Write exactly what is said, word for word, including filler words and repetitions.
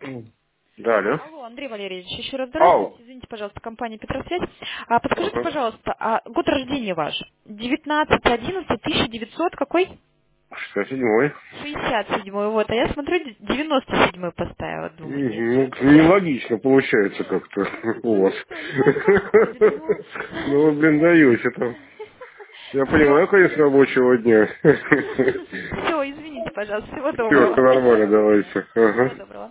Да, алло. Алло, Андрей Валерьевич, еще раз здравствуйте. Ау. Извините, пожалуйста, компания Петросвязь. А, подскажите, Ага. пожалуйста, а год рождения ваш? девятнадцать одиннадцать тысяча девятьсот какой? шестьдесят седьмой. шестьдесят седьмой, вот. А я смотрю, девяносто седьмой поставила. Думаю, нет, Ну, нет. нелогично получается как-то у Ну вас. что, не, не подходит, ну. Ну, вы, блин, даете там. Я Все. понимаю, конец рабочего дня. Все, извините, пожалуйста. Всего Все, доброго. нормально, давайте. Всего Ага. доброго.